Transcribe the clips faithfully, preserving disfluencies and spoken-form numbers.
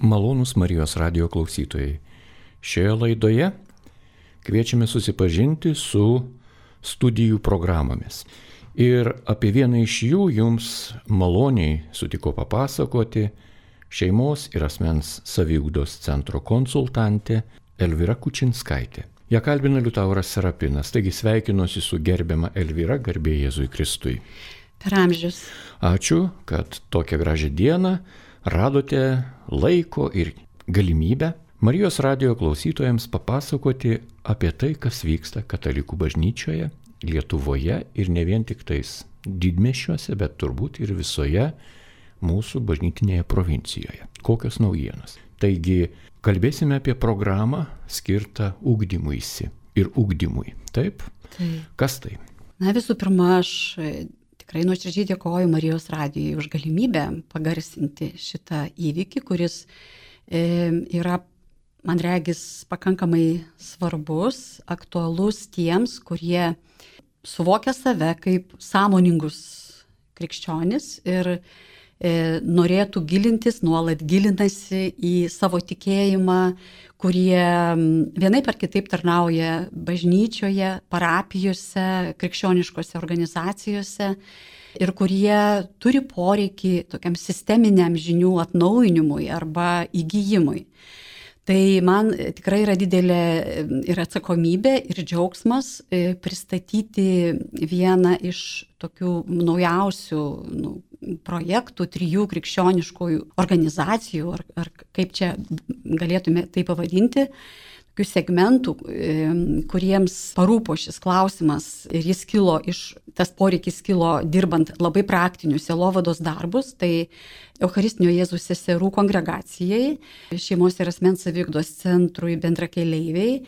Malonūs Marijos radijo klausytojai. Šioje laidoje kviečiame susipažinti su studijų programomis. Ir apie vieną iš jų jums maloniai sutiko papasakoti šeimos ir asmens saviugdos centro konsultantė Elvyra Kučinskaitė. Ją kalbina Liutauras Serapinas, taigi sveikinuosi su gerbiama Elvyra, garbė Jėzui Kristui. Per amžius. Ačiū, kad tokią gražią dieną radote laiko ir galimybę Marijos radijo klausytojams papasakoti apie tai, kas vyksta katalikų bažnyčioje, Lietuvoje ir ne vien tik tais didmiesčiuose, bet turbūt ir visoje mūsų bažnytinėje provincijoje. Kokios naujienos. Taigi, kalbėsime apie programą skirtą ugdymuisi ir ugdymui. Taip? Taip. Kas tai? Na, visų pirma, aš tikrai nuoširdžiai dėkoju Marijos radijui už galimybę pagarsinti šitą įvykį, kuris e, yra, man regis, pakankamai svarbus, aktualus tiems, kurie suvokia save kaip sąmoningus krikščionis ir e, norėtų gilintis, nuolat gilinasi į savo tikėjimą, kurie vienaip ar kitaip tarnauja bažnyčioje, parapijose, krikščioniškose organizacijose ir kurie turi poreikį tokiam sisteminiam žinių atnaujinimui arba įgijimui. Tai man tikrai yra didelė ir atsakomybė, ir džiaugsmas pristatyti vieną iš tokių naujausių nu, projektų, trijų krikščioniškųjų organizacijų, ar, ar kaip čia galėtume tai pavadinti, tokių segmentų, kuriems parūpo šis klausimas ir jis kilo iš, tas poreikis kilo dirbant labai praktinius sielovados darbus, tai Eucharistinio Jėzaus seserų kongregacijai, šeimos ir asmens saviugdos centrui bendrakeleiviai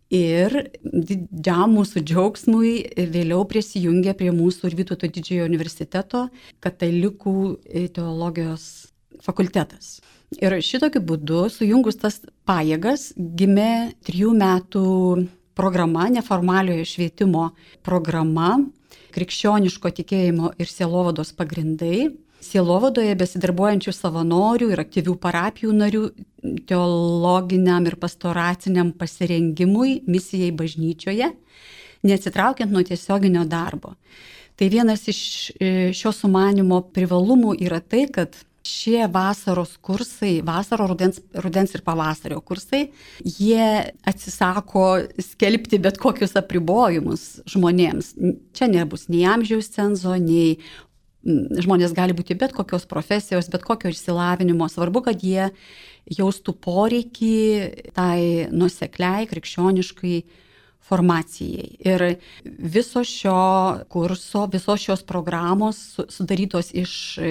ir didžiam mūsų džiaugsmui vėliau prisijungė prie mūsų ir Vytauto Didžiojo universiteto katalikų teologijos fakultetas. Ir šitokiu būdu, sujungus tas pajėgas, gimė trijų metų programa, neformaliojo švietimo programa, krikščioniško tikėjimo ir sielovados pagrindai, sielovadoje besidarbuojančių savanorių ir aktyvių parapijų narių teologiniam ir pastoraciniam pasirengimui misijai bažnyčioje, neatsitraukiant nuo tiesioginio darbo. Tai vienas iš šio sumanimo privalumų yra tai, kad šie vasaros kursai, vasaro, rudens, rudens ir pavasario kursai, jie atsisako skelbti bet kokius apribojimus žmonėms. Čia nebus nei amžiaus cenzo, nei žmonės gali būti bet kokios profesijos, bet kokio išsilavinimo. Svarbu, kad jie jaustų poreikį tai nuosekliai, krikščioniškai formacijai. Ir viso šio kurso, visos šios programos sudarytos iš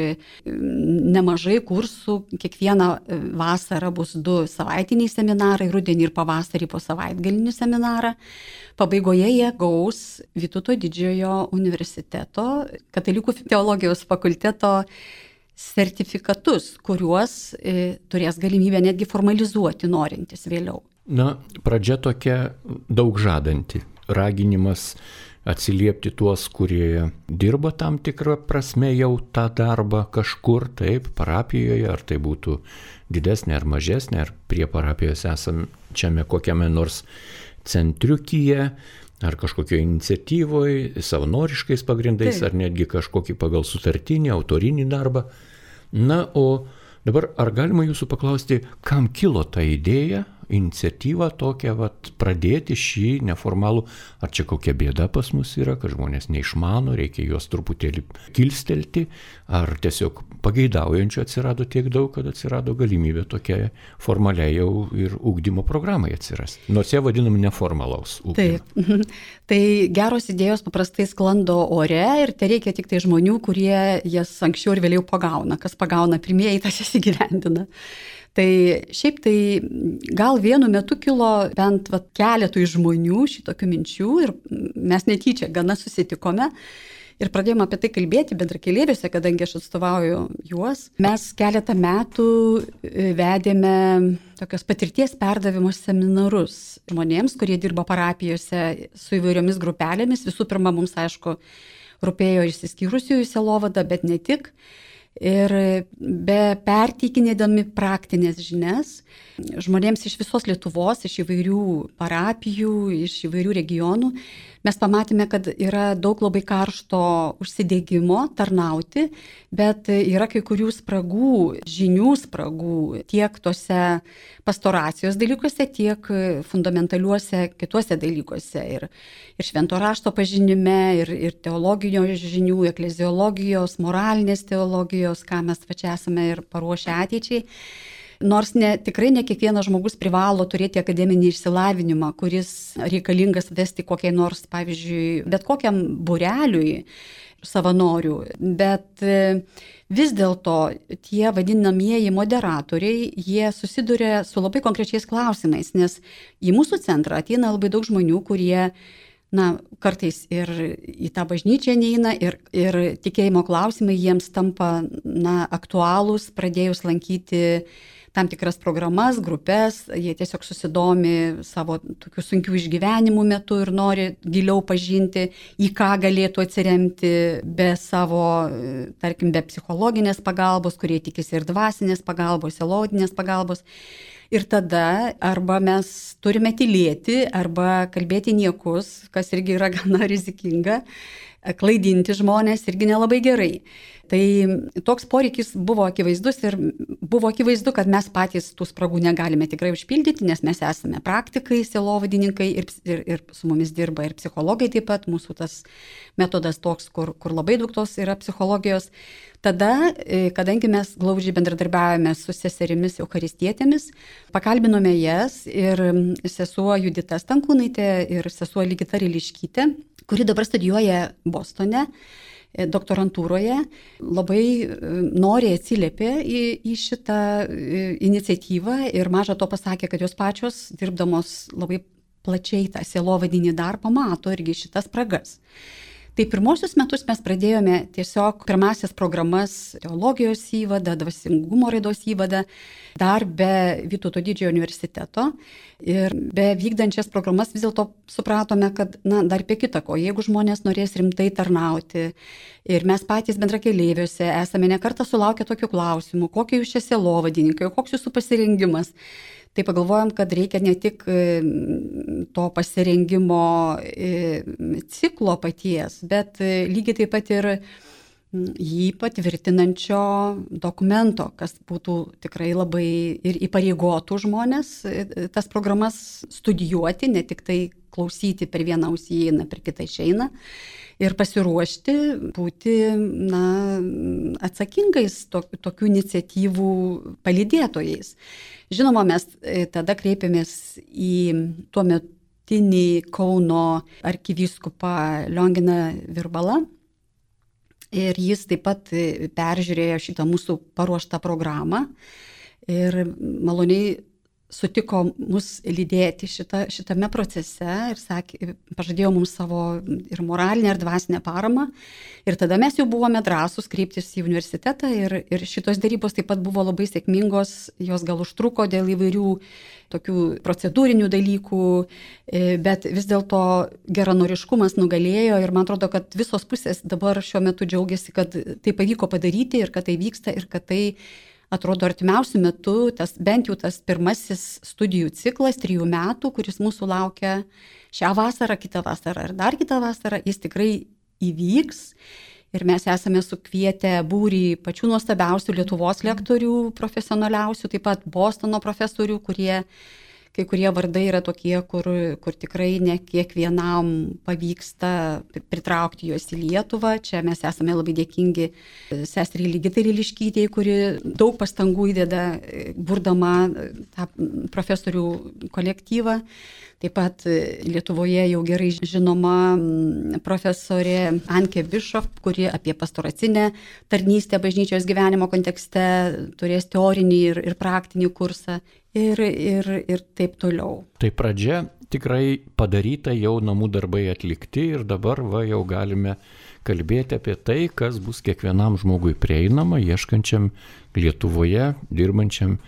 nemažai kursų. Kiekvieną vasarą bus du savaitiniai seminarai, rudenį ir pavasarį po savaitgalinį seminarą. Pabaigoje jie gaus Vytauto Didžiojo universiteto katalikų teologijos fakulteto sertifikatus, kuriuos e, turės galimybę netgi formalizuoti norintis vėliau. Na, pradžia tokia daug žadanti. Raginimas atsiliepti tuos, kurie dirba tam tikrą prasme jau tą darbą kažkur, taip, parapijoje, ar tai būtų didesnė ar mažesnė, ar prie parapijos esančiame kokiame nors centriukyje, ar kažkokio iniciatyvoje, savanoriškais pagrindais, taip, ar netgi kažkokį pagal sutartinį, autorinį darbą. Na, o dabar ar galima jūsų paklausti, kam kilo ta idėja, iniciatyva tokia, vat, pradėti šį neformalų, ar čia kokia bėda pas mus yra, kad žmonės neišmano, reikia juos truputėlį kilstelti, ar tiesiog pageidaujančių atsirado tiek daug, kad atsirado galimybė tokia formaliai jau ir ugdymo programai atsirasti. Nors jie vadinami neformalaus ugdymo. Taip, tai geros idėjos paprastai sklando ore ir tai reikia tik tai žmonių, kurie jas anksčiau ir vėliau pagauna. Kas pagauna pirmieji, tas jas įgyvendina. Tai šiaip tai gal vienu metu kilo bent vat, keletui žmonių šitokių minčių ir mes netyčia gana susitikome ir pradėjome apie tai kalbėti bendrakeleiviuose, kadangi aš atstovauju juos. Mes keletą metų vedėme tokios patirties perdavimo seminarus žmonėms, kurie dirba parapijose su įvairiomis grupelėmis. Visų pirma, mums aišku rūpėjo išsiskyrusiųjų sielovada, bet ne tik. Ir be perteikinėdami praktinės žinias, žmonėms iš visos Lietuvos, iš įvairių parapijų, iš įvairių regionų, mes pamatėme, kad yra daug labai karšto užsidegimo tarnauti, bet yra kai kurių spragų, žinių spragų tiek tose pastoracijos dalykuose, tiek fundamentaliuose kituose dalykuose. Ir, ir švento rašto pažinime, ir, ir teologinio žinių, ekleziologijos, moralinės teologijos, ką mes va čia esame ir paruošę ateičiai. Nors ne, tikrai ne kiekvienas žmogus privalo turėti akademinį išsilavinimą, kuris reikalingas vesti kokiai nors, pavyzdžiui, bet kokiam būreliui savanorių. Bet vis dėlto tie vadinamieji moderatoriai, jie susiduria su labai konkrečiais klausimais, nes į mūsų centrą ateina labai daug žmonių, kurie na, kartais ir į tą bažnyčią neina ir, ir tikėjimo klausimai jiems tampa na, aktualūs, pradėjus lankyti tam tikras programas, grupės, jie tiesiog susidomi savo tokių sunkių išgyvenimų metu ir nori giliau pažinti, į ką galėtų atsiremti be savo, tarkim, be psichologinės pagalbos, kurie tikisi ir dvasinės pagalbos, sielovadinės pagalbos. Ir tada arba mes turime tylėti, arba kalbėti niekus, kas irgi yra gana rizikinga, klaidinti žmonės irgi nelabai gerai. Tai toks poreikis buvo akivaizdus ir buvo akivaizdu, kad mes patys tų spragų negalime tikrai užpildyti, nes mes esame praktikai, sielovadininkai ir, ir, ir su mumis dirba ir psichologai taip pat, mūsų tas metodas toks, kur, kur labai daug tos yra psichologijos. Tada, kadangi mes glaudžiai bendradarbiavome su seserimis eucharistietėmis, pakalbinome jas ir sesuo Judita Stankūnaitė ir sesuo Ligita Ryliškytė, kuri dabar studijuoja Bostone, doktorantūroje, labai noriai atsiliepė į, į šitą iniciatyvą ir maža to pasakė, kad jos pačios, dirbdamos labai plačiai tą sielovadinį darbą, mato irgi šitas spragas. Tai pirmosius metus mes pradėjome tiesiog pirmasias programas teologijos įvadą, dvasingumo raidos įvadą, dar be Vytauto Didžiojo universiteto. Ir be vykdančias programas vis dėlto supratome, kad na, dar be kita ko, jeigu žmonės norės rimtai tarnauti ir mes patys bendrakeleiviuose esame nekartą sulaukę tokių klausimų, kokie jūs čia sielovadininkai, koks jūsų pasirengimas. Tai pagalvojom, kad reikia ne tik to pasirengimo ciklo paties, bet lygiai taip pat ir jį patvirtinančio dokumento, kas būtų tikrai labai ir įpareigotų žmonės tas programas studijuoti, ne tik tai klausyti per vieną ausį įeina, per kitą išeina. Ir pasiruošti būti na, atsakingais to, tokių iniciatyvų palydėtojais. Žinoma, mes tada kreipėmės į tuometinį Kauno arkivyskupą Lionginą Virbalą ir jis taip pat peržiūrėjo šitą mūsų paruoštą programą ir maloniai sutiko mus lydėti šita, šitame procese ir sakė, pažadėjo mums savo ir moralinę, ir dvasinę paramą. Ir tada mes jau buvome drąsūs kreiptis į universitetą ir, ir šitos dėrybos taip pat buvo labai sėkmingos, jos gal užtruko dėl įvairių tokių procedūrinių dalykų, bet vis dėlto geranoriškumas nugalėjo ir man atrodo, kad visos pusės dabar šiuo metu džiaugiasi, kad tai pavyko padaryti ir kad tai vyksta ir kad tai atrodo artimiausių metų, tas, bent jau tas pirmasis studijų ciklas, trijų metų, kuris mūsų laukia šią vasarą, kitą vasarą ir dar kitą vasarą, jis tikrai įvyks. Ir mes esame sukvietę būrį pačių nuostabiausių Lietuvos lektorių, profesionaliausių, taip pat Bostono profesorių, kurie kai kurie vardai yra tokie, kur, kur tikrai ne kiekvienam pavyksta pritraukti juos į Lietuvą. Čia mes esame labai dėkingi seseriai Ligitai Ryliškytei, kuri daug pastangų įdeda burdama tą profesorių kolektyvą. Taip pat Lietuvoje jau gerai žinoma profesorė Anke Bišov, kuri apie pastoracinę tarnystę bažnyčios gyvenimo kontekste turės teorinį ir, ir praktinį kursą. Ir, ir, ir taip toliau. Tai pradžia tikrai padaryta, jau namų darbai atlikti ir dabar va, jau galime kalbėti apie tai, kas bus kiekvienam žmogui prieinama, ieškančiam Lietuvoje, dirbančiam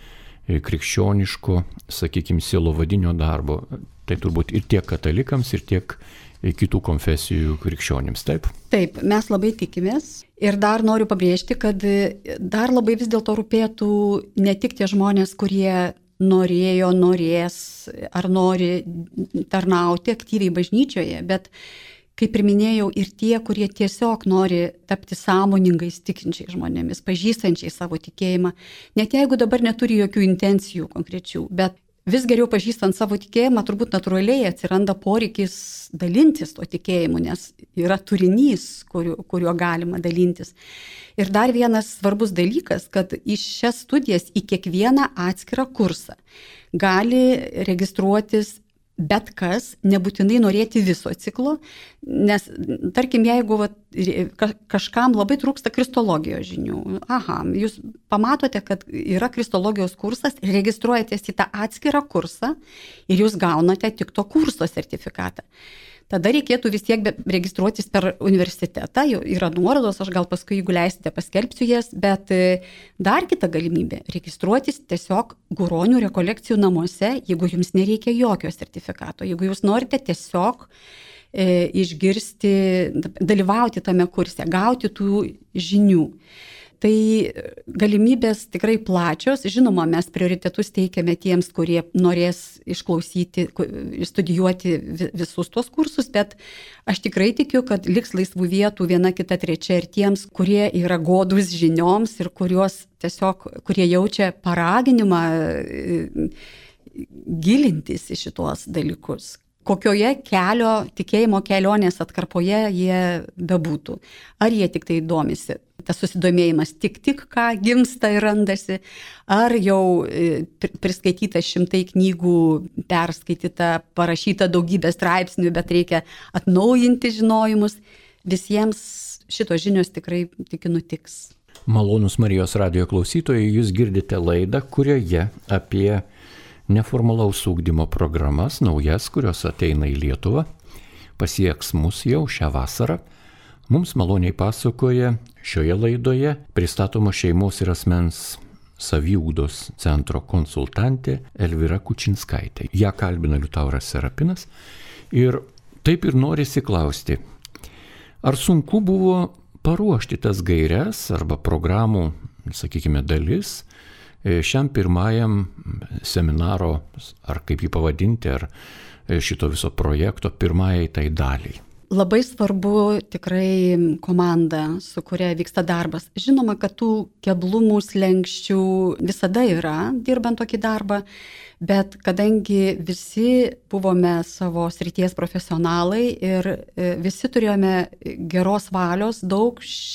krikščioniško, sakykime, sielovadinio darbo. Tai turbūt ir tiek katalikams, ir tiek kitų konfesijų krikščionims, taip? Taip, mes labai tikimės ir dar noriu pabrėžti, kad dar labai vis dėlto rūpėtų ne tik tie žmonės, kurie norėjo, norės ar nori tarnauti aktyviai bažnyčioje, bet, kaip ir minėjau, ir tie, kurie tiesiog nori tapti sąmoningais tikinčiais žmonėmis, pažįstančiais savo tikėjimą, net jeigu dabar neturi jokių intencijų konkrečių, bet vis geriau pažįstant savo tikėjimą, turbūt natūraliai atsiranda poreikis dalintis tuo tikėjimu, nes yra turinys, kuriuo, kuriuo galima dalintis. Ir dar vienas svarbus dalykas, kad į šias studijas, į kiekvieną atskirą kursą gali registruotis bet kas, nebūtinai norėti viso ciklo, nes, tarkim, jeigu va, kažkam labai trūksta kristologijos žinių, aha, jūs pamatote, kad yra kristologijos kursas, registruojatės į tą atskirą kursą ir jūs gaunate tik to kurso sertifikatą. Tada reikėtų vis tiek registruotis per universitetą, jau yra nuorodos, aš gal paskui, jeigu leisite, paskelbsiu jas, bet dar kita galimybė - registruotis tiesiog Guronių rekolekcijų namuose, jeigu jums nereikia jokio sertifikato, jeigu jūs norite tiesiog e, išgirsti, dalyvauti tame kurse, gauti tų žinių. Tai galimybės tikrai plačios, žinoma, mes prioritetus teikiame tiems, kurie norės išklausyti, studijuoti visus tuos kursus, bet aš tikrai tikiu, kad liks laisvų vietų viena, kita, trečia ir tiems, kurie yra godus žinioms ir kuriuos tiesiog, kurie jaučia paraginimą gilintis į šitos dalykus. Kokioje kelio, tikėjimo kelionės atkarpoje jie bebūtų. Ar jie tik tai domisi. Tas susidomėjimas tik tik ką gimsta ir randasi, ar jau priskaityta šimtai knygų, perskaityta, parašyta daugybė straipsnių, bet reikia atnaujinti žinojimus. Visiems šitos žinios tikrai tikiu nutiks. Malonūs Marijos radijo klausytojai, jūs girdite laidą, kurioje apie neformalaus ugdymo programas, naujas, kurios ateina į Lietuvą, pasieks mus jau šią vasarą. Mums maloniai pasakoja šioje laidoje pristatoma šeimos ir asmens saviugdos centro konsultantė Elvyra Kučinskaitė. Ja kalbina Liutauras Serapinas ir taip ir norisi klausti, ar sunku buvo paruošti tas gairias arba programų, sakykime, dalis šiam pirmajam seminaro, ar kaip jį pavadinti, ar šito viso projekto pirmajai tai daliai. Labai svarbu tikrai komanda, su kuria vyksta darbas. Žinoma, kad tų keblumų, slenkščių visada yra, dirbant tokį darbą, bet kadangi visi buvome savo srities profesionalai ir visi turėjome geros valios, daug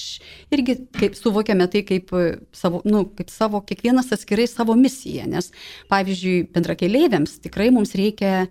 irgi kaip, suvokėme tai kaip savo, nu, kaip savo, kiekvienas atskirai savo misiją, nes pavyzdžiui, bendrakeleiviams tikrai mums reikia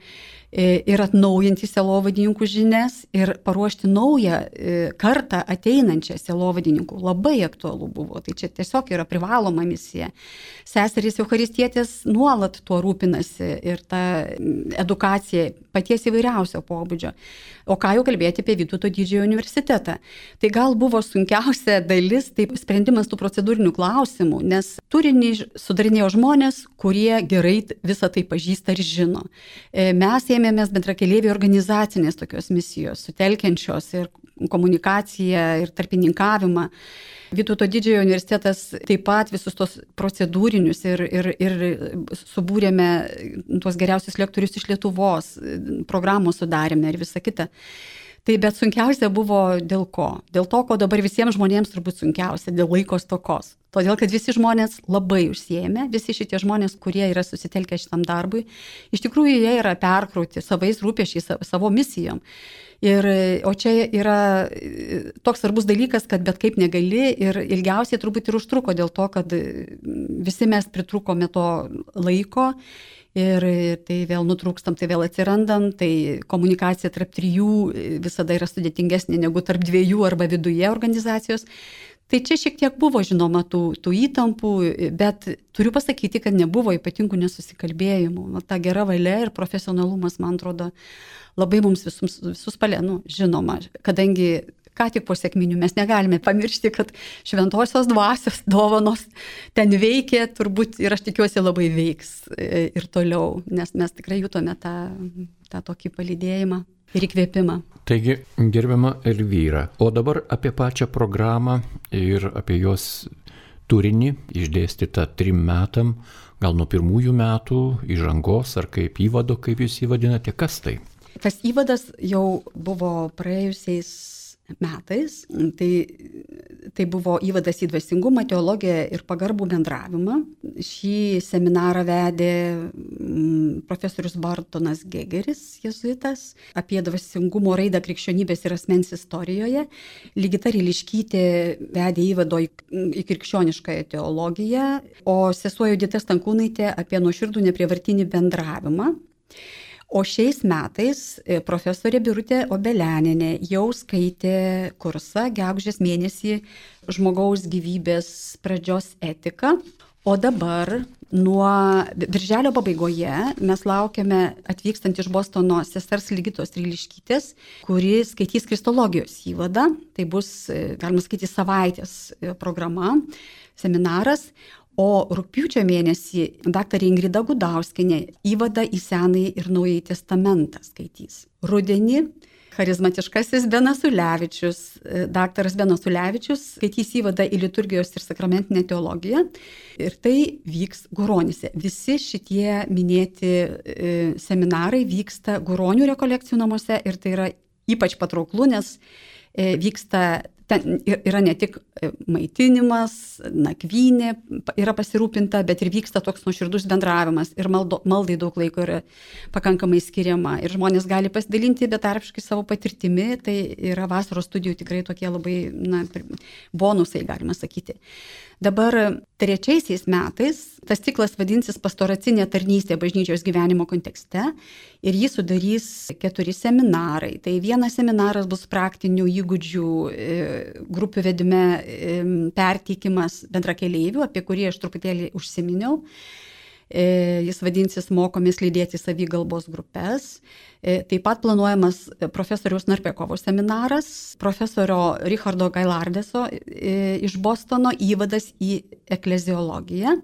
ir atnaujinti sielovadininkų žinias ir paruošti naują kartą ateinančią sielovadininkų. Labai aktualu buvo, tai čia tiesiog yra privaloma misija. Seserys Eucharistietės nuolat tuo rūpinasi ir ta edukacija paties įvairiausio pobūdžio. O ką jau kalbėti apie Vytauto didžiojo universitetą. Tai gal buvo sunkiausia dalis, tai sprendimas tų procedūrinių klausimų, nes turinį sudarinėjo žmonės, kurie gerai visą tai pažįsta ir žino. Mes ėmėmės bendrakeleivių organizacinės tokios misijos, sutelkiančios ir komunikaciją ir tarpininkavimą. Vytauto didžiojo universitetas taip pat visus tos procedūrinius ir, ir, ir subūrėme tuos geriausius lektorius iš Lietuvos, programų sudarėme ir visa kita. Tai bet sunkiausia buvo dėl ko? Dėl to, ko dabar visiems žmonėms turbūt sunkiausia, dėl laiko stokos. Todėl, kad visi žmonės labai užsiėmė, visi šitie žmonės, kurie yra susitelkę šitam darbui, iš tikrųjų jie yra perkrauti savais rūpesčiais, savo misijom. Ir, o čia yra toks svarbus dalykas, kad bet kaip negali ir ilgiausiai turbūt ir užtruko dėl to, kad visi mes pritrūkome to laiko ir tai vėl nutrūkstam, tai vėl atsirandam, tai komunikacija tarp trijų visada yra sudėtingesnė negu tarp dviejų arba viduje organizacijos. Tai čia šiek tiek buvo, žinoma, tų, tų įtampų, bet turiu pasakyti, kad nebuvo ypatingų nesusikalbėjimų. Ta gera valia ir profesionalumas, man atrodo, labai mums visus, visus palėnų, žinoma, kadangi ką tik po sekminių mes negalime pamiršti, kad šventosios dvasios dovanos ten veikė, turbūt ir aš tikiuosi labai veiks ir toliau, nes mes tikrai jutome tą, tą tokį palydėjimą. ir įkvėpimą. Taigi, gerbiama Elvyra, o dabar apie pačią programą ir apie jos turinį išdėstytą trim metam, gal nuo pirmųjų metų, įžangos ar kaip įvado, kaip jūs įvadinate, kas tai? Tas įvadas jau buvo praėjusiais metais, tai, tai buvo įvadas į dvasingumą, teologiją ir pagarbų bendravimą. Šį seminarą vedė profesorius Bartonas Gegeris, jėzuitas, apie dvasingumo raidą krikščionybės ir asmens istorijoje. Ligita Ryliškytė vedė įvado į, į krikščioniškąją teologiją, o sesuo Judita Stankūnaitė apie nuoširdų neprievartinį bendravimą. O šiais metais profesorė Birutė Obelianinė jau skaitė kursą gegužės mėnesį žmogaus gyvybės pradžios etika. O dabar nuo birželio pabaigoje mes laukiame atvykstant iš Bostono sesers Ligitos Ryliškytės, kuri skaitys kristologijos įvadą. Tai bus, galima sakyti, savaitės programa, seminaras. O rugpjūčio mėnesį daktarė Ingrida Gudauskienė įvadą į Senąjį ir Naująjį testamentą skaitys. Rudenį charizmatiškasis Benas Ulevičius, daktaras Benas Ulevičius skaitys įvadą į liturgijos ir sakramentinę teologiją ir tai vyks Guronyse. Visi šitie minėti seminarai vyksta Guronių rekolekcijų namuose ir tai yra ypač patrauklu, nes vyksta ten yra ne tik maitinimas, nakvynė yra pasirūpinta, bet ir vyksta toks nuoširdus bendravimas ir maldo, maldai daug laiko yra pakankamai skiriama. Ir žmonės gali pasidalinti betarpiškai savo patirtimi, tai yra vasaros studijų tikrai tokie labai na, bonusai, galima sakyti. Dabar trečiaisiais metais tas ciklas vadinsis Pastoracinė tarnystė bažnyčios gyvenimo kontekste ir jį sudarys keturi seminarai. Tai vienas seminaras bus praktinių įgūdžių grupių vedime perteikimas bendrakeleivių, apie kurį aš truputėlį užsiminiau. Jis vadinsis Mokomės lydėti savigalbos grupės. Taip pat planuojamas profesoriaus Narpekovo seminaras, profesorio Richardo Gailardeso iš Bostono įvadas į ekleziologiją.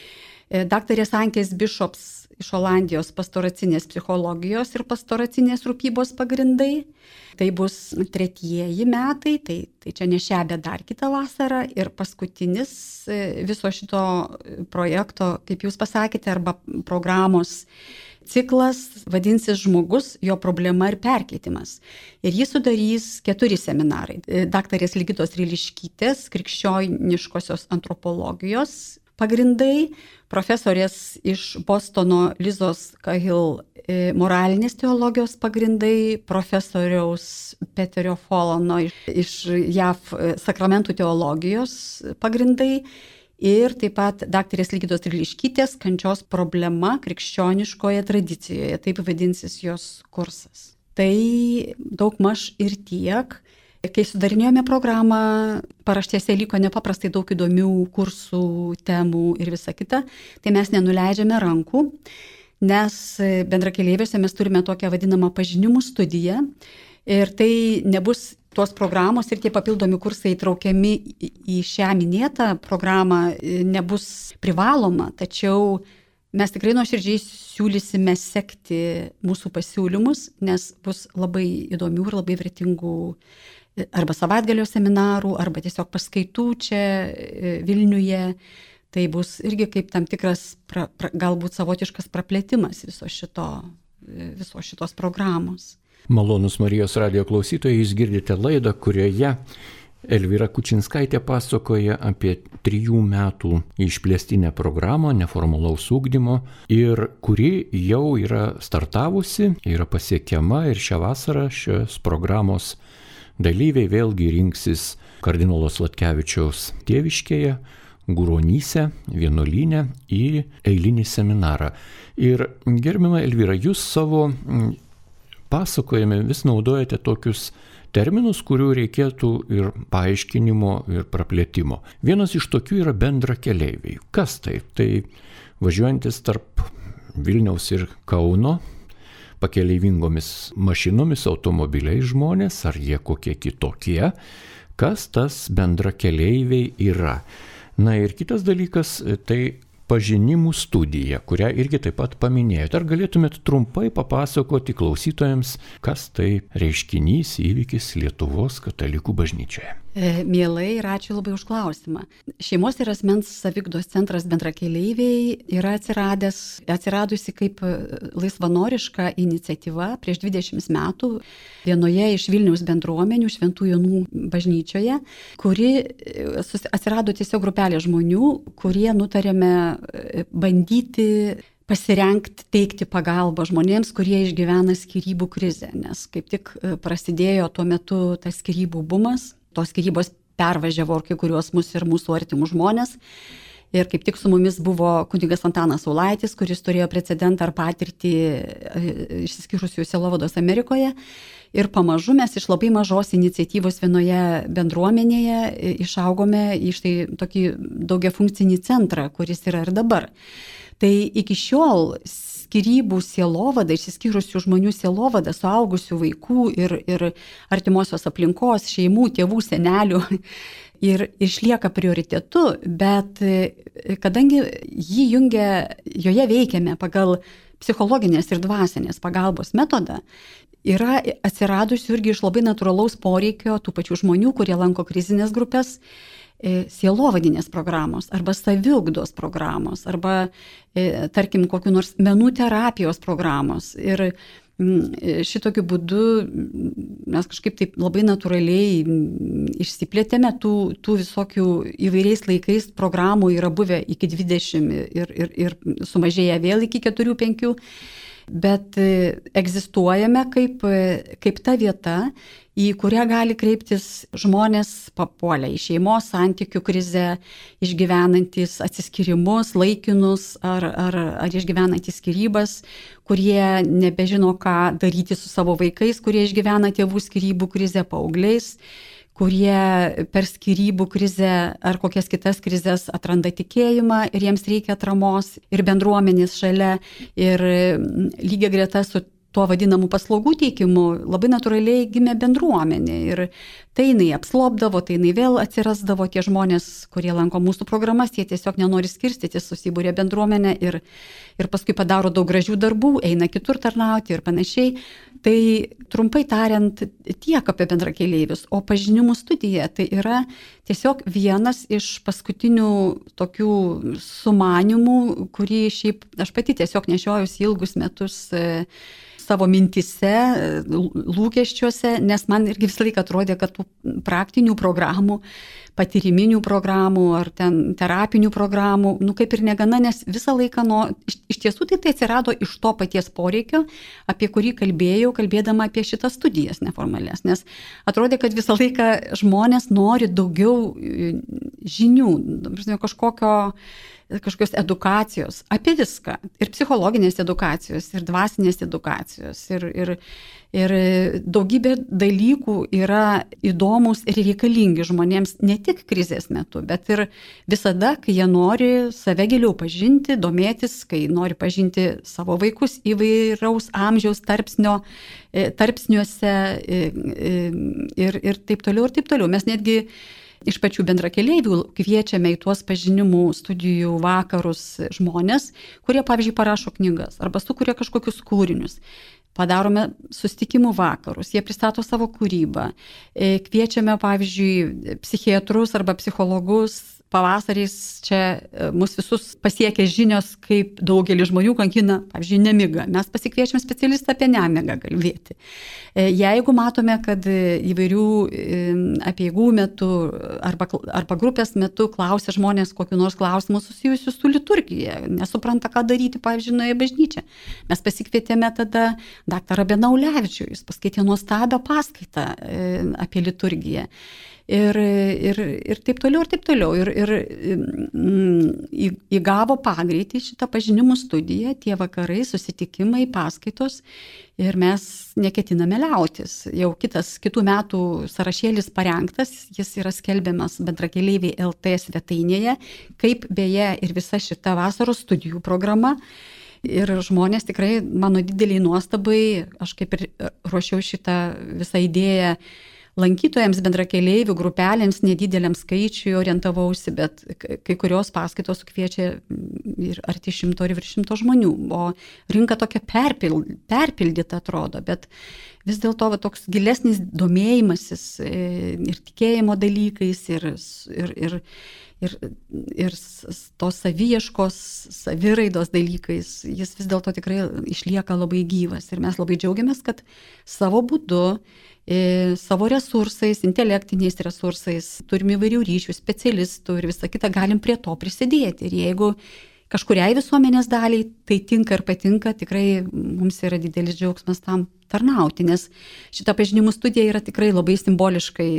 Daktarės Ankės Bishops iš Olandijos pastoracinės psichologijos ir pastoracinės rūpybos pagrindai. Tai bus tretieji metai, tai, tai čia ne šią, bet dar kitą vasarą. Ir paskutinis viso šito projekto, kaip jūs pasakėte, arba programos ciklas vadinsis Žmogus, jo problema ir perkeitimas. Ir jį sudarys keturi seminarai. Daktarės Ligitos Ryliškytės krikščioniškosios antropologijos pagrindai, profesorės iš Bostono Lizos Cahill moralinės teologijos pagrindai, profesoriaus Peterio Folano iš J A V sakramentų teologijos pagrindai ir taip pat daktarės Ligitos Ryliškytės kančios problema krikščioniškoje tradicijoje, taip vadinsis jos kursas. Tai daugmaž ir tiek. Kai sudarinėjome programą, paraštėse liko nepaprastai daug įdomių kursų, temų ir visa kita, tai mes nenuleidžiame rankų, nes bendrakeleiviuose mes turime tokią vadinamą pažinimų studiją ir tai nebus tos programos ir tie papildomi kursai įtraukiami į šią minėtą programą, nebus privaloma, tačiau mes tikrai nuoširdžiai siūlysime sekti mūsų pasiūlymus, nes bus labai įdomių ir labai vertingų arba savaitgalio seminarų, arba tiesiog paskaitų čia Vilniuje. Tai bus irgi kaip tam tikras, pra, pra, galbūt savotiškas praplėtimas viso, šito, viso šitos programos. Malonus Marijos radijo klausytojai, jūs girdite laidą, kurioje Elvyra Kučinskaitė pasakoja apie trijų metų išplėstinę programą neformalaus ugdymo ir kuri jau yra startavusi, yra pasiekiama ir šią vasarą šios programos dalyviai vėlgi rinksis kardinolo Sladkevičiaus tėviškėje, Guronyse, vienuolyne į eilinį seminarą. Ir gerbiama Elvyra, jūs savo pasakojime vis naudojate tokius terminus, kurių reikėtų ir paaiškinimo, ir praplėtimo. Vienas iš tokių yra bendrakeleiviai. Kas tai? Tai važiuojantis tarp Vilniaus ir Kauno pakeleivingomis mašinomis, automobiliais žmonės, ar jie kokie kitokie, kas tas bendrakeleiviai yra. Na ir kitas dalykas, tai pažinimų studija, kurią irgi taip pat paminėjote. Ar galėtumėt trumpai papasakoti klausytojams, kas tai reiškinys, įvykis Lietuvos katalikų bažnyčioje? Mielai ir ačiū labai už klausimą. Šeimos ir asmens saviugdos centras Bendrakeleiviai yra atsiradęs, atsiradusi kaip laisvanoriška iniciatyva prieš dvidešimt metų vienoje iš Vilniaus bendruomenių Šventų Jonų bažnyčioje, kuri atsirado tiesiog grupelė žmonių, kurie nutarėme bandyti pasirengti teikti pagalbą žmonėms, kurie išgyvena skyrybų krizę, nes kaip tik prasidėjo tuo metu tas skyrybų bumas. Tos skyrybos pervažiavo kai kuriuos mus ir mūsų artimus žmonės. Ir kaip tik su mumis buvo kunigas Antanas Saulaitis, kuris turėjo precedentą ar patirtį išsiskyrusių sielovados Amerikoje. Ir pamažu mes iš labai mažos iniciatyvos vienoje bendruomenėje išaugome į štai tokį daugiafunkcinį centrą, kuris yra ir dabar. Tai iki šiol skyrybų sielovada, išsiskyrusių žmonių sielovada, suaugusių vaikų ir, ir artimosios aplinkos, šeimų, tėvų, senelių ir išlieka prioritetu, bet kadangi jį jungia, joje veikiame pagal psichologinės ir dvasinės pagalbos metodą, yra atsiradusių irgi iš labai natūralaus poreikio tų pačių žmonių, kurie lanko krizinės grupės, sielovadinės programos arba saviugdos programos arba, tarkim, kokių nors menų terapijos programos. Ir šitokiu būdu mes kažkaip taip labai natūraliai išsiplėtėme, tų, tų visokių įvairiais laikais programų yra buvę iki dvidešimt ir, ir, ir sumažėję vėl iki keturių penkių, bet egzistuojame kaip, kaip ta vieta, į kurią gali kreiptis žmonės papuolę į šeimos santykių krizę, išgyvenantis atsiskyrimus, laikinus ar, ar, ar išgyvenantis skyrybas, kurie nebežino, ką daryti su savo vaikais, kurie išgyvena tėvų skyrybų krizę, paaugliais, kurie per skyrybų krizę ar kokias kitas krizės atranda tikėjimą ir jiems reikia atramos ir bendruomenės šalia ir lygiai greta su tuo vadinamu paslaugų teikimu labai natūraliai gimė bendruomenė ir tai jinai apslopdavo, tai jinai vėl atsirasdavo tie žmonės, kurie lanko mūsų programas, jie tiesiog nenori skirstytis, susibūrė bendruomenę ir, ir paskui padaro daug gražių darbų, eina kitur tarnauti ir panašiai. Tai trumpai tariant tiek apie bendrakeleivius, o pažinimų studija tai yra tiesiog vienas iš paskutinių tokių sumanimų, kurį šiaip aš pati tiesiog nešiojusi ilgus metus savo mintise, lūkesčiuose, nes man irgi visą laiką atrodė, kad tų praktinių programų, patyriminių programų ar ten terapinių programų, nu kaip ir negana, nes visą laiką, nu, iš, iš tiesų tai tai atsirado iš to paties poreikio, apie kurį kalbėjau, kalbėdama apie šitas studijas neformalės, nes atrodė, kad visą laiką žmonės nori daugiau žinių, kažkokio kažkokios edukacijos apie viską, ir psichologinės edukacijos, ir dvasinės edukacijos, ir, ir, ir daugybė dalykų yra įdomus ir reikalingi žmonėms ne tik krizės metu, bet ir visada, kai jie nori save giliau pažinti, domėtis, kai nori pažinti savo vaikus įvairaus amžiaus tarpsnio, tarpsniuose ir, ir taip toliau, ir taip toliau. Mes netgi iš pačių bendrakeleivių kviečiame į tuos pažinimų studijų vakarus žmonės, kurie, pavyzdžiui, parašo knygas arba sukuria kažkokius kūrinius. Padarome susitikimų vakarus, jie pristato savo kūrybą. Kviečiame, pavyzdžiui, psichiatrus arba psichologus. Pavasariais čia mus visus pasiekia žinios, kaip daugelį žmonių kankina, pavyzdžiui, nemiga. Mes pasikviečiame specialistą apie nemigą kalbėti. Jeigu matome, kad įvairių apieigų metu arba, arba grupės metu klausia žmonės kokiu nors klausimu susijusiu su liturgija, nesupranta, ką daryti, pavyzdžiui, nuėję bažnyčią, mes pasikvietėme tada daktarą Benaulevičių, jis paskaitė nuostabią paskaitą apie liturgiją. Ir, ir, ir taip toliau, ir taip toliau. Ir, ir mm, įgavo pagreitį šitą pažinimų studiją, tie vakarai, susitikimai, paskaitos, ir mes neketiname liautis. Jau kitas, kitų metų sąrašėlis parengtas, jis yra skelbiamas Bendrakeleiviai L T svetainėje, kaip beje ir visa šita vasaros studijų programa. Ir žmonės tikrai, mano dideliai nuostabai, aš kaip ir ruošiau šitą visą idėją, lankytojams, bendrakeleivių grupelėms, nedideliam skaičiui orientavausi, bet kai kurios paskaitos sukviečia ir arti šimto ir virš šimto žmonių, o rinka tokia perpild, perpildyta atrodo, bet vis dėlto va, toks gilesnis domėjimasis ir tikėjimo dalykais ir, ir, ir, ir, ir tos saviieškos, saviraidos dalykais, jis vis dėlto tikrai išlieka labai gyvas ir mes labai džiaugiamės, kad savo būdu, savo resursais, intelektiniais resursais, turime įvairių ryšių, specialistų ir visą kitą, galim prie to prisidėti. Ir jeigu kažkuriai visuomenės daliai tai tinka ir patinka, tikrai mums yra didelis džiaugsmas tam tarnauti, nes šita pažinimų studija yra tikrai labai simboliškai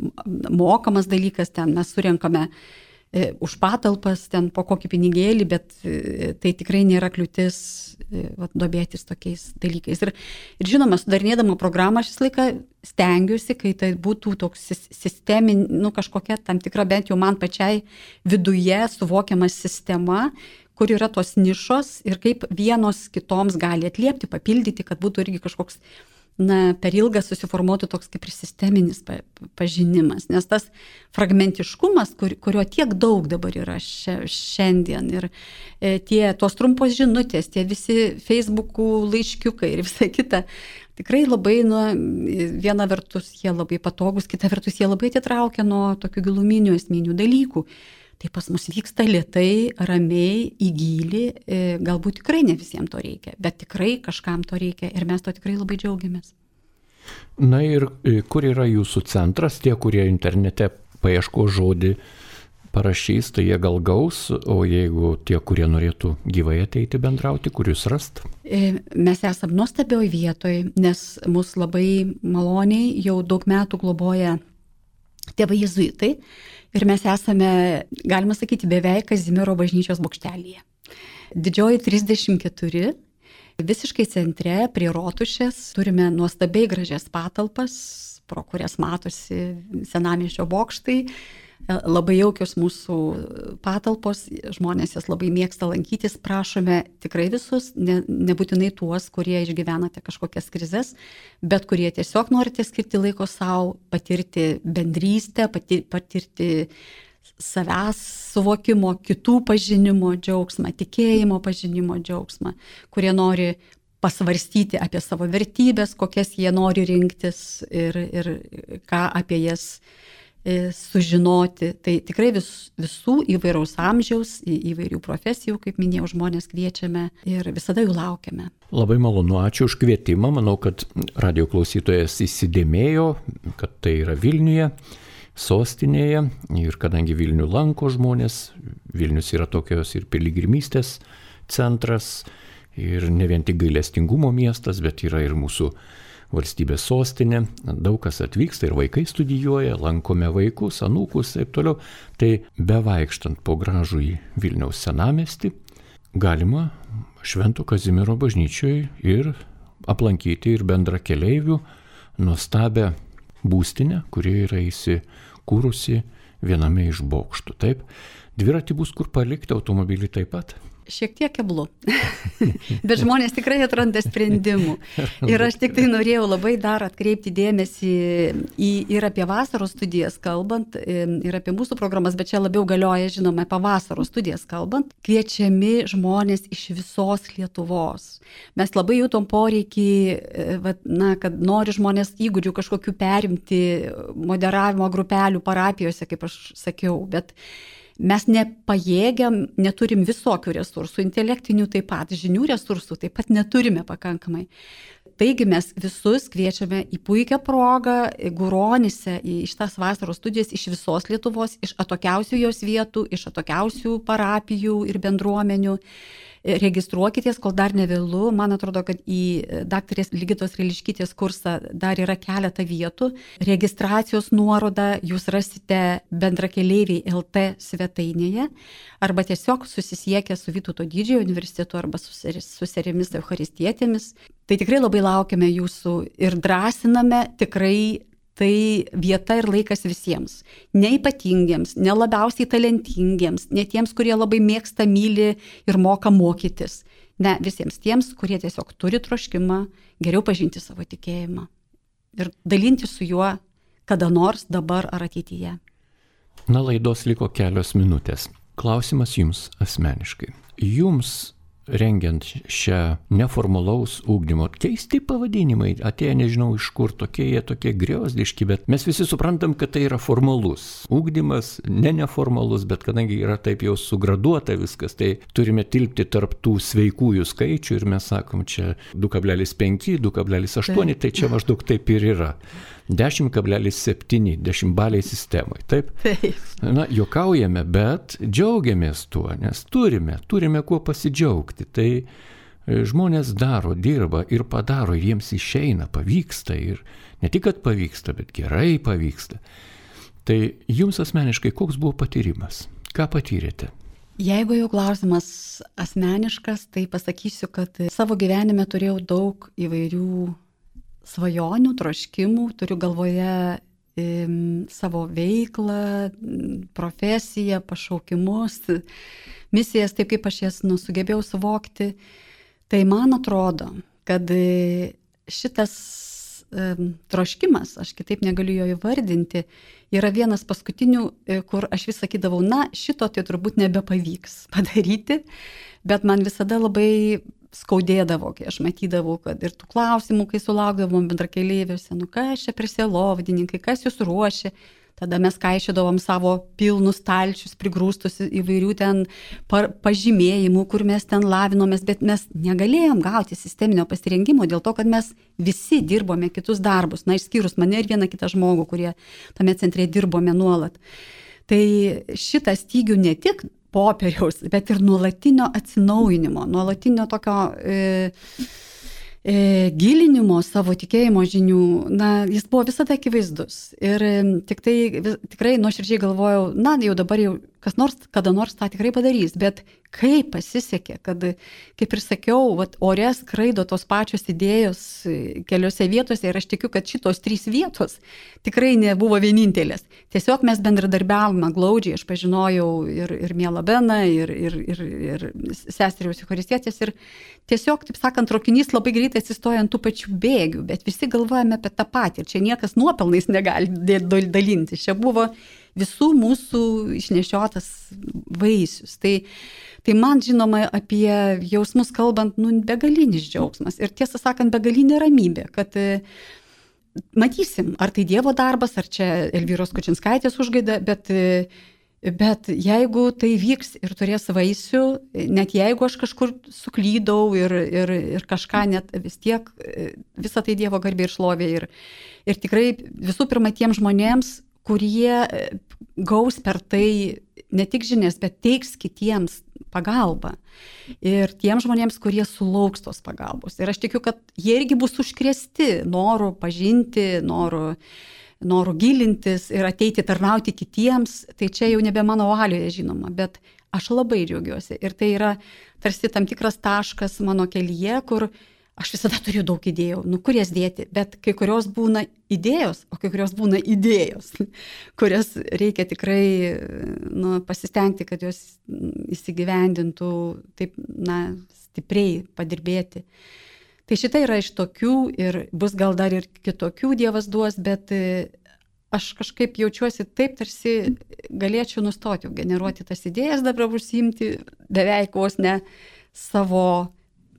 mokamas dalykas, ten mes surenkame už patalpas, ten po kokį pinigėlį, bet tai tikrai nėra kliūtis va, dobėtis tokiais dalykais. Ir, ir žinoma, sudarinėdama programą šis laiką stengiuosi, kai tai būtų toks sistemin, nu kažkokia tam tikra, bent jau man pačiai viduje suvokiama sistema, kur yra tos nišos ir kaip vienos kitoms gali atliepti, papildyti, kad būtų irgi kažkoks na, per ilgas susiformuotų toks kaip ir sisteminis pažinimas, nes tas fragmentiškumas, kur, kurio tiek daug dabar yra šia, šiandien ir e, tie tos trumpos žinutės, tie visi Facebook'ų laiškiukai ir visa kita, tikrai labai, nu, viena vertus jie labai patogus, kita vertus jie labai atitraukia nuo tokių giluminių esminių dalykų. Tai pas mus vyksta lėtai, ramiai, į gylį, galbūt tikrai ne visiems to reikia, bet tikrai kažkam to reikia ir mes to tikrai labai džiaugiamės. Na ir kur yra jūsų centras, tie, kurie internete paieško žodį parašys, tai jie gal gaus, o jeigu tie, kurie norėtų gyvai ateiti bendrauti, kur jūs rast? Mes esam nuostabioj vietoj, nes mus labai maloniai jau daug metų globoja tėvai jėzuitai. Ir mes esame, galima sakyti, beveik Kazimiero bažnyčios bokštelyje. Didžioji trisdešimt keturi, visiškai centre, prie rotušės, turime nuostabiai gražias patalpas, pro kurias matosi senamiesčio bokštai. Labai jaukios mūsų patalpos, žmonės jas labai mėgsta lankytis, prašome tikrai visus, ne, nebūtinai tuos, kurie išgyvenate kažkokias krizes, bet kurie tiesiog norite skirti laiko savo, patirti bendrystę, patirti savęs suvokimo, kitų pažinimo džiaugsmą, tikėjimo pažinimo džiaugsmą, kurie nori pasvarstyti apie savo vertybės, kokias jie nori rinktis ir, ir ką apie jas sužinoti. Tai tikrai vis, visų įvairaus amžiaus, įvairių profesijų, kaip minėjau, žmonės kviečiame ir visada jų laukiame. Labai malonu, ačiū už kvietimą. Manau, kad radio klausytojas įsidėmėjo, kad tai yra Vilniuje, sostinėje ir kadangi Vilnių lanko žmonės, Vilnius yra tokios ir piligrimystės centras ir ne vien tik gailestingumo miestas, bet yra ir mūsų valstybės sostinė, daug kas atvyksta ir vaikai studijuoja, lankome vaikus, anūkus ir taip toliau. Tai bevaikštant po gražų į Vilniaus senamiestį, galima Švento Kazimiero bažnyčioje ir aplankyti ir bendrakeleivių nuostabią būstinę, kuri yra įsikūrusi viename iš bokštų. Taip, dviratį bus kur palikti, automobilį taip pat. Šiek tiek keblu, bet žmonės tikrai atranda sprendimų. Ir aš tik tai norėjau labai dar atkreipti dėmesį į, ir apie vasaros studijas kalbant, ir apie mūsų programas, bet čia labiau galioja, žinoma, apie vasaros studijas kalbant. Kviečiami žmonės iš visos Lietuvos. Mes labai jūtom poreikį, na, kad nori žmonės įgūdžių kažkokių perimti moderavimo grupelių parapijose, kaip aš sakiau, bet mes nepajėgiam, neturim visokių resursų, intelektinių taip pat, žinių resursų taip pat neturime pakankamai. Taigi mes visus kviečiame į puikią progą Guronyse, į šitas vasaros studijas iš visos Lietuvos, iš atokiausių jos vietų, iš atokiausių parapijų ir bendruomenių. Registruokitės, kol dar nevėlu. Man atrodo, kad į daktarės Ligitos Ryliškytės kursą dar yra keletą vietų. Registracijos nuorodą jūs rasite bendrakeleiviai L T svetainėje arba tiesiog susisiekę su Vytauto Didžiojo universitetu arba su seserimis eucharistietėmis. Tai tikrai labai laukiame jūsų ir drąsiname tikrai. Tai vieta ir laikas visiems, ne ypatingiems, ne labiausiai talentingiems, ne tiems, kurie labai mėgsta, myli ir moka mokytis. Ne, visiems tiems, kurie tiesiog turi troškimą geriau pažinti savo tikėjimą ir dalinti su juo kada nors, dabar ar ateityje. Na, laidos liko kelios minutės. Klausimas jums asmeniškai. Jums rengiant šią neformalaus ugdymo, keisti pavadinimai, atėję nežinau iš kur, tokie jie tokie griozdiški, bet mes visi suprantam, kad tai yra formalus ugdymas, ne neformalus, bet kadangi yra taip jau sugraduota viskas, tai turime tilpti tarp tų sveikųjų skaičių ir mes sakom, čia du kablelis penki, du kablelis aštuoni, tai čia maždaug taip ir yra. dešimt kablelis septyni dešimtbaliai sistemai, taip? Taip. Na, juokaujame, bet džiaugiamės tuo, nes turime, turime kuo pasidžiaugti. Tai žmonės daro, dirba ir padaro, ir jiems išeina, pavyksta ir ne tik, kad pavyksta, bet gerai pavyksta. Tai jums asmeniškai koks buvo patyrimas? Ką patyrėte? Jeigu jau klausimas asmeniškas, tai pasakysiu, kad savo gyvenime turėjau daug įvairių svajonių, troškimų, turiu galvoje im, savo veiklą, profesiją, pašaukimus, misijas, taip kaip aš jas nu, sugebėjau suvokti. Tai man atrodo, kad šitas um, troškimas, aš kitaip negaliu jo įvardinti, yra vienas paskutinių, kur aš vis sakydavau, na, šito tai turbūt nebepavyks padaryti, bet man visada labai skaudėdavo, kai aš matydavau, kad ir tų klausimų, kai sulaukdavom bendrakeleiviuose, nu kas čia per sielovadininkai, kas jūs ruošia, tada mes kaišiodavom savo pilnus stalčius, prigrūstus įvairių ten par, pažymėjimų, kur mes ten lavinomės, bet mes negalėjom gauti sisteminio pasirengimo dėl to, kad mes visi dirbome kitus darbus, na išskyrus mane ir vieną kitą žmogų, kurie tame centre dirbome nuolat. Tai šitą stygių ne tik popieriaus, bet ir nuolatinio atsinaujinimo, nuolatinio tokio e, e, gilinimo savo tikėjimo žinių, na, jis buvo visada akivaizdus. Ir e, tik tai, vis, tikrai nuoširdžiai galvojau, na, jau dabar jau kas nors, kada nors tą tikrai padarys, bet kaip pasisekė, kad, kaip ir sakiau, vat, ore skraido tos pačios idėjos keliose vietose ir aš tikiu, kad šitos trys vietos tikrai nebuvo vienintelės. Tiesiog mes bendradarbiavome glaudžiai, aš pažinojau ir, ir mielą Beną, ir, ir, ir, ir sesteriaus Eucharistietes ir tiesiog, taip sakant, traukinys labai greitai atsistoja ant tų pačių bėgių, bet visi galvojame apie tą patį ir čia niekas nuopelnais negali dalintis. Čia buvo visų mūsų išnešiotas vaisius. Tai, tai man žinoma apie jausmus kalbant, nu, begalinis džiaugsmas ir tiesą sakant, begalinė ramybė, kad matysim, ar tai Dievo darbas, ar čia Elvyros Kučinskaitės užgaida, bet, bet jeigu tai vyks ir turės vaisių, net jeigu aš kažkur suklydau ir, ir, ir kažką net vis tiek, visą tai Dievo garbė ir šlovė ir, ir tikrai visų pirma tiems žmonėms, kurie gaus per tai ne tik žinias, bet teiks kitiems pagalbą. Ir tiems žmonėms, kurie sulauks tos pagalbos. Ir aš tikiu, kad jie irgi bus užkrėsti noru pažinti, noru, noru gilintis ir ateiti tarnauti kitiems. Tai čia jau nebe mano valioje žinoma, bet aš labai džiaugiuosi. Ir tai yra tarsi tam tikras taškas mano kelyje, kur aš visada turiu daug idėjų, nu kur jas dėti, bet kai kurios būna idėjos, o kai kurios būna idėjos, kurias reikia tikrai nu, pasistengti, kad jos įsigyvendintų taip, na, stipriai padirbėti. Tai šita yra iš tokių ir bus gal dar ir kitokių Dievas duos, bet aš kažkaip jaučiuosi taip, tarsi galėčiau nustoti generuoti tas idėjas, dabar užsiimti beveik vos ne savo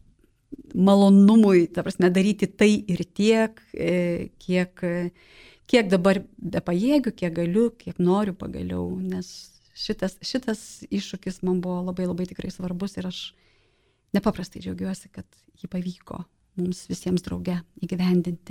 malonumui, ta prasme, daryti tai ir tiek, kiek, kiek dabar bepajėgiu, kiek galiu, kiek noriu pagaliau, nes šitas, šitas iššūkis man buvo labai labai tikrai svarbus ir aš nepaprastai džiaugiuosi, kad jį pavyko mums visiems drauge įgyvendinti.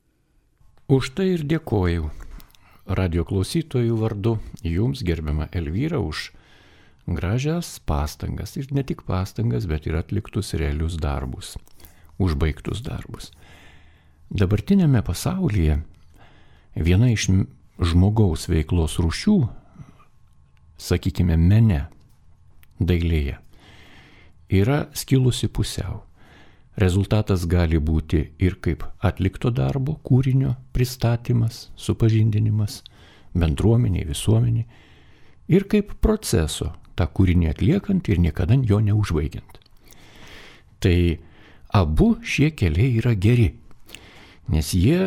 Už tai ir dėkoju radio klausytojų vardu jums, gerbiama Elvyra, už gražias pastangas ir ne tik pastangas, bet ir atliktus realius darbus, užbaigtus darbus. Dabartinėme pasaulyje viena iš žmogaus veiklos rūšių, sakykime, mene, dailėje, yra skilusi pusiau. Rezultatas gali būti ir kaip atlikto darbo, kūrinio pristatymas, supažindinimas, bendruomeniai, visuomeniai, ir kaip proceso, tą kūrinį atliekant ir niekada jo neužbaigiant. Tai abu šie keliai yra geri, nes jie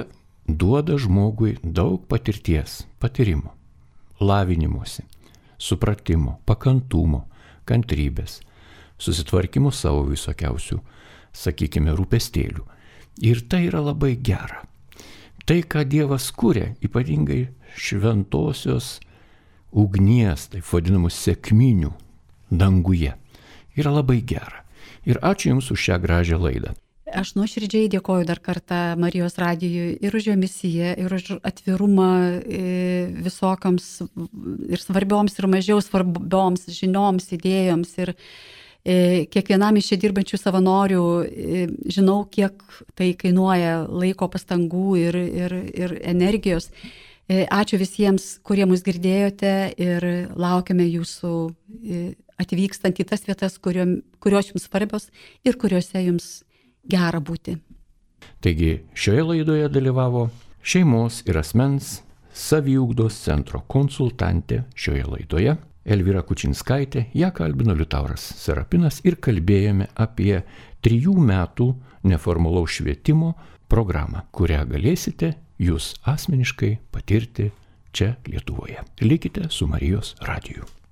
duoda žmogui daug patirties, patyrimo, lavinimuose, supratimo, pakantumo, kantrybės, susitvarkymų savo visokiausių, sakykime, rūpestėlių. Ir tai yra labai gera. Tai, ką Dievas kuria, ypatingai šventosios ugnies, taip vadinamų sekminių danguje, yra labai gera. Ir ačiū Jums už šią gražią laidą. Aš nuoširdžiai dėkoju dar kartą Marijos radijui ir už jo misiją, ir už atvirumą visokiams ir svarbioms, ir mažiau svarbioms žinioms, idėjoms. Ir kiekvienam iš čia dirbančių savanorių žinau, kiek tai kainuoja laiko, pastangų ir, ir, ir energijos. Ačiū visiems, kurie mus girdėjote, ir laukiame jūsų atvykstant į tas vietas, kurio, kurios jums svarbios ir kuriuose jums gera būti. Taigi šioje laidoje dalyvavo šeimos ir asmens saviugdos centro konsultantė šioje laidoje Elvyra Kučinskaitė, ją kalbino Liutauras Serapinas ir kalbėjome apie trijų metų neformalaus švietimo programą, kurią galėsite jūs asmeniškai patirti čia Lietuvoje. Likite su Marijos radiju.